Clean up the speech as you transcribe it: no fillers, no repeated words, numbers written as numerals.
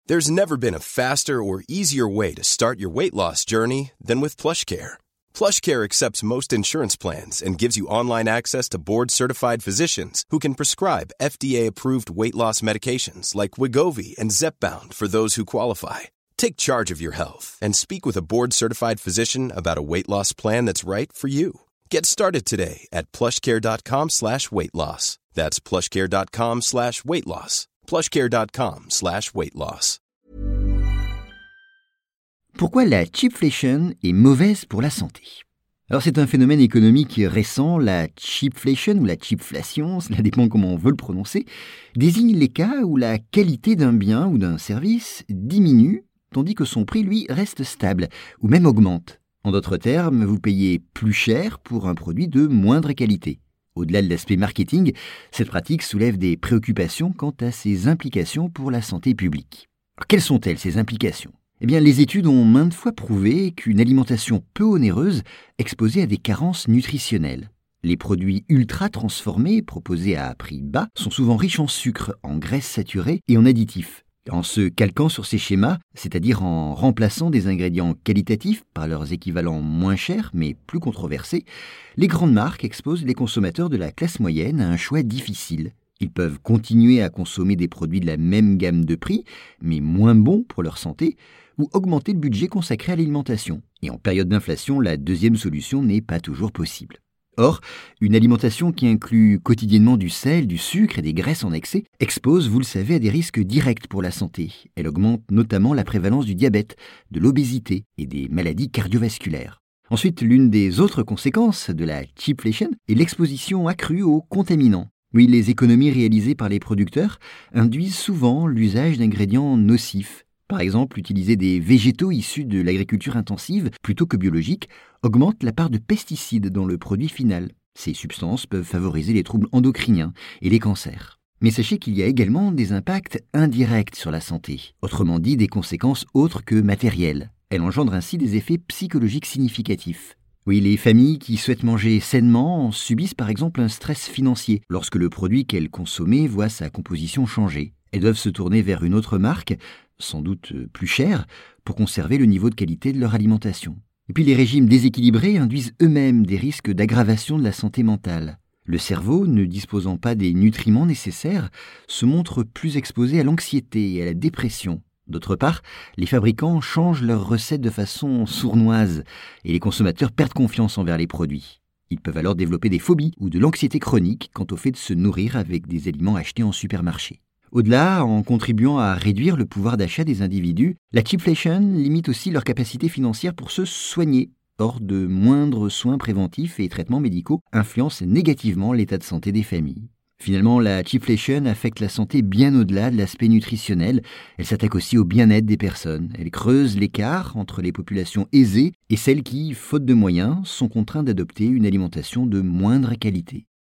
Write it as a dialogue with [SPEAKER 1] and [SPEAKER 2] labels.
[SPEAKER 1] There's never been a faster or easier way to start your weight loss journey than with PlushCare. PlushCare accepts most insurance plans and gives you online access to board-certified physicians who can prescribe FDA-approved weight loss medications like Wegovy and Zepbound for those who qualify. Take charge of your health and speak with a board-certified physician about a weight loss plan that's right for you. Get started today at plushcare.com/weight loss. That's plushcare.com/weight loss. plushcare.com/weight loss.
[SPEAKER 2] Pourquoi la cheapflation est mauvaise pour la santé ? Alors c'est un phénomène économique récent, la cheapflation ou la cheapflation, cela dépend comment on veut le prononcer, désigne les cas où la qualité d'un bien ou d'un service diminue, tandis que son prix, lui, reste stable, ou même augmente. En d'autres termes, vous payez plus cher pour un produit de moindre qualité. Au-delà de l'aspect marketing, cette pratique soulève des préoccupations quant à ses implications pour la santé publique. Alors, quelles sont-elles, ces implications ? Eh bien, les études ont maintes fois prouvé qu'une alimentation peu onéreuse exposait à des carences nutritionnelles. Les produits ultra transformés, proposés à prix bas, sont souvent riches en sucre, en graisses saturées et en additifs. En se calquant sur ces schémas, c'est-à-dire en remplaçant des ingrédients qualitatifs par leurs équivalents moins chers mais plus controversés, les grandes marques exposent les consommateurs de la classe moyenne à un choix difficile. Ils peuvent continuer à consommer des produits de la même gamme de prix, mais moins bons pour leur santé, ou augmenter le budget consacré à l'alimentation. Et en période d'inflation, la deuxième solution n'est pas toujours possible. Or, une alimentation qui inclut quotidiennement du sel, du sucre et des graisses en excès expose, vous le savez, à des risques directs pour la santé. Elle augmente notamment la prévalence du diabète, de l'obésité et des maladies cardiovasculaires. Ensuite, l'une des autres conséquences de la cheapflation est l'exposition accrue aux contaminants. Oui, les économies réalisées par les producteurs induisent souvent l'usage d'ingrédients nocifs. Par exemple, utiliser des végétaux issus de l'agriculture intensive plutôt que biologique augmente la part de pesticides dans le produit final. Ces substances peuvent favoriser les troubles endocriniens et les cancers. Mais sachez qu'il y a également des impacts indirects sur la santé, autrement dit des conséquences autres que matérielles. Elle engendre ainsi des effets psychologiques significatifs. Oui, les familles qui souhaitent manger sainement subissent par exemple un stress financier lorsque le produit qu'elles consommaient voit sa composition changer. Elles doivent se tourner vers une autre marque, sans doute plus chère, pour conserver le niveau de qualité de leur alimentation. Et puis les régimes déséquilibrés induisent eux-mêmes des risques d'aggravation de la santé mentale. Le cerveau, ne disposant pas des nutriments nécessaires, se montre plus exposé à l'anxiété et à la dépression. D'autre part, les fabricants changent leurs recettes de façon sournoise et les consommateurs perdent confiance envers les produits. Ils peuvent alors développer des phobies ou de l'anxiété chronique quant au fait de se nourrir avec des aliments achetés en supermarché. Au-delà, en contribuant à réduire le pouvoir d'achat des individus, la cheapflation limite aussi leur capacité financière pour se soigner. Or, de moindres soins préventifs et traitements médicaux influencent négativement l'état de santé des familles. Finalement, la cheapflation affecte la santé bien au-delà de l'aspect nutritionnel. Elle s'attaque aussi au bien-être des personnes. Elle creuse l'écart entre les populations aisées et celles qui, faute de moyens, sont contraintes d'adopter une alimentation de moindre qualité.